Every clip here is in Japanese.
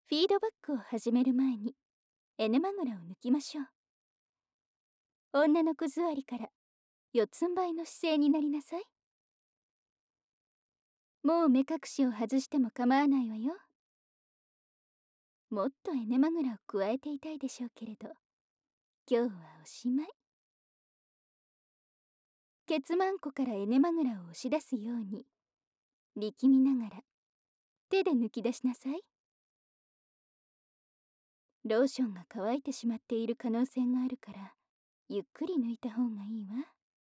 フィードバックを始める前にエネマグラを抜きましょう。女の子座りから四つん這いの姿勢になりなさい。もう目隠しを外しても構わないわよ。もっとエネマグラを加えていたいでしょうけれど、今日はおしまい。ケツマンコからエネマグラを押し出すように力みながら手で抜き出しなさい。ローションが乾いてしまっている可能性があるから、ゆっくり抜いた方がいいわ。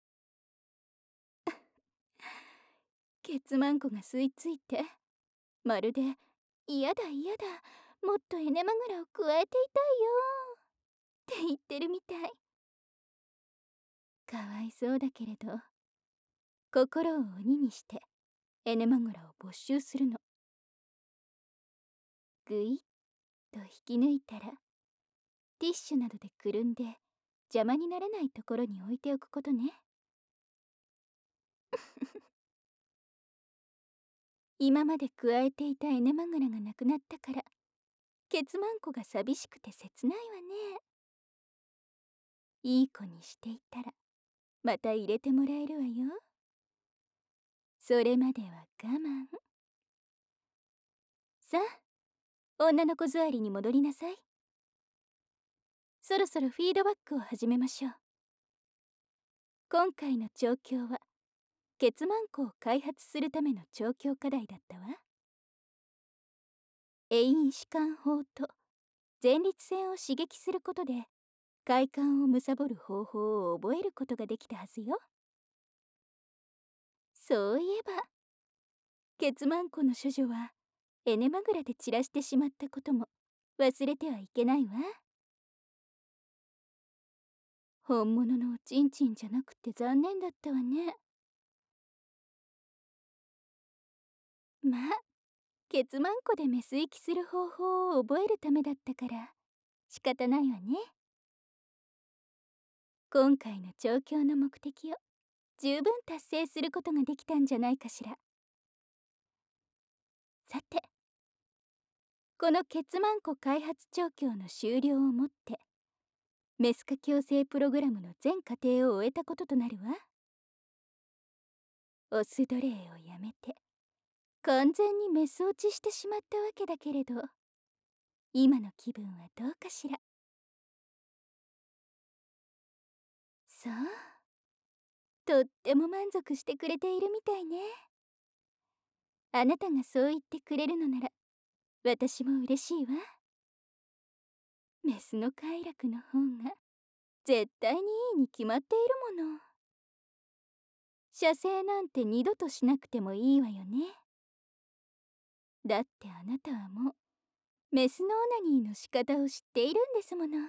ケツマンコが吸い付いて、まるで嫌だ嫌だ、もっとエネマグラを加えていたいよって言ってるみたい。かわいそうだけれど、心を鬼にしてエネマグラを没収するの。ぐいっと引き抜いたら、ティッシュなどでくるんで邪魔にならないところに置いておくことね。今まで加えていたエネマグラがなくなったから、ケツマンコが寂しくて切ないわね。いい子にしていたらまた入れてもらえるわよ。それまでは我慢。さあ、女の子座りに戻りなさい。そろそろフィードバックを始めましょう。今回の調教はケツマンコを開発するための調教課題だったわ。遠因弛緩法と前立腺を刺激することで快感を貪る方法を覚えることができたはずよ。そういえばケツマンコの処女はエネマグラで散らしてしまったことも忘れてはいけないわ。本物のおちんちんじゃなくて残念だったわね。まあ、ケツマンコでメス行きする方法を覚えるためだったから仕方ないわね。今回の調教の目的を十分達成することができたんじゃないかしら。さて、このケツマンコ開発調教の終了をもってメス化矯正プログラムの全過程を終えたこととなるわ。オス奴隷をやめて完全にメス落ちしてしまったわけだけれど、今の気分はどうかしら。そう、とっても満足してくれているみたいね。あなたがそう言ってくれるのなら私も嬉しいわ。メスの快楽の方が絶対にいいに決まっているもの。射精なんて二度としなくてもいいわよね。だってあなたはもうメスのオナニーの仕方を知っているんですもの。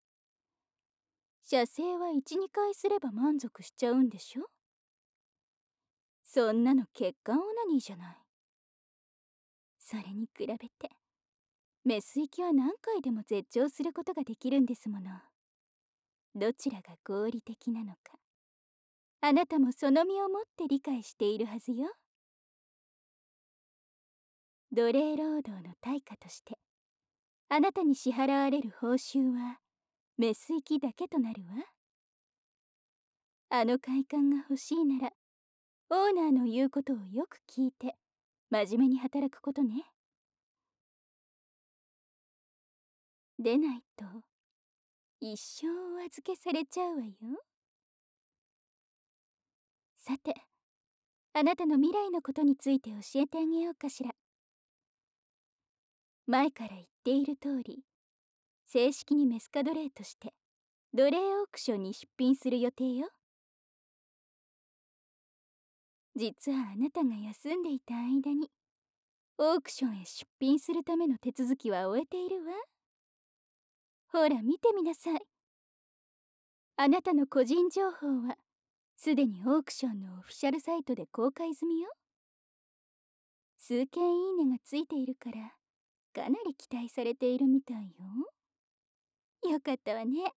射精は1、2回すれば満足しちゃうんでしょ。そんなの血管オナニーじゃない。それに比べてメス行きは何回でも絶頂することができるんですもの。どちらが合理的なのか、あなたもその身をもって理解しているはずよ。奴隷労働の対価としてあなたに支払われる報酬はメス行きだけとなるわ。あの快感が欲しいならオーナーの言うことをよく聞いて真面目に働くことね。でないと一生お預けされちゃうわよ。さて、あなたの未来のことについて教えてあげようかしら。前から言っている通り、正式にメスカ奴隷として奴隷オークションに出品する予定よ。実はあなたが休んでいた間にオークションへ出品するための手続きは終えているわ。ほら見てみなさい。あなたの個人情報はすでにオークションのオフィシャルサイトで公開済みよ。数件いいねがついているからかなり期待されているみたいよ。よかったわね。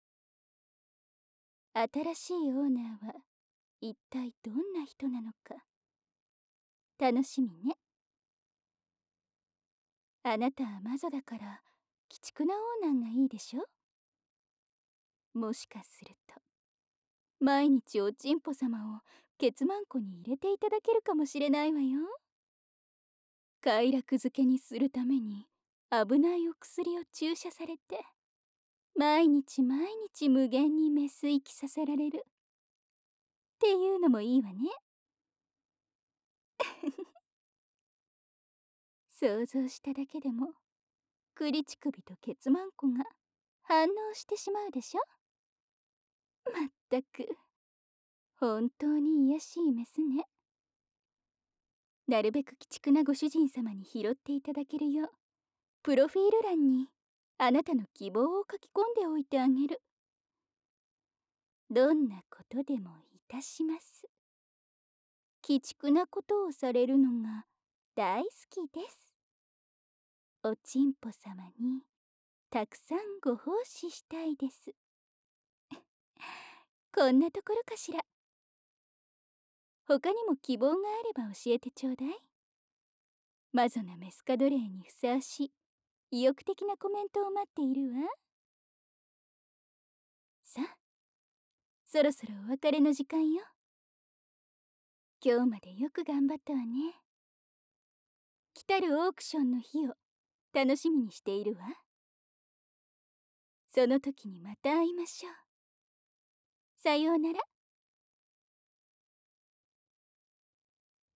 新しいオーナーは一体どんな人なのか楽しみね。 あなたは魔女だから鬼畜なオーナーがいいでしょ。もしかすると毎日おちんぽ様をケツマンコに入れていただけるかもしれないわよ。快楽づけにするために危ないお薬を注射されて、毎日毎日無限にメス息させられるっていうのもいいわね。想像しただけでも栗乳首とケツマンコが反応してしまうでしょ。まったく本当に癒しいメスね。なるべく鬼畜なご主人様に拾っていただけるようプロフィール欄にあなたの希望を書き込んでおいてあげる。どんなことでもいたします。鬼畜なことをされるのが大好きです。おちんぽ様にたくさんご奉仕したいです。こんなところかしら。他にも希望があれば教えてちょうだい。魔女なメスカ奴隷にふさわしい意欲的なコメントを待っているわ。さあ、そろそろお別れの時間よ。今日までよく頑張ったわね。来たるオークションの日を楽しみにしているわ。その時にまた会いましょう。さようなら。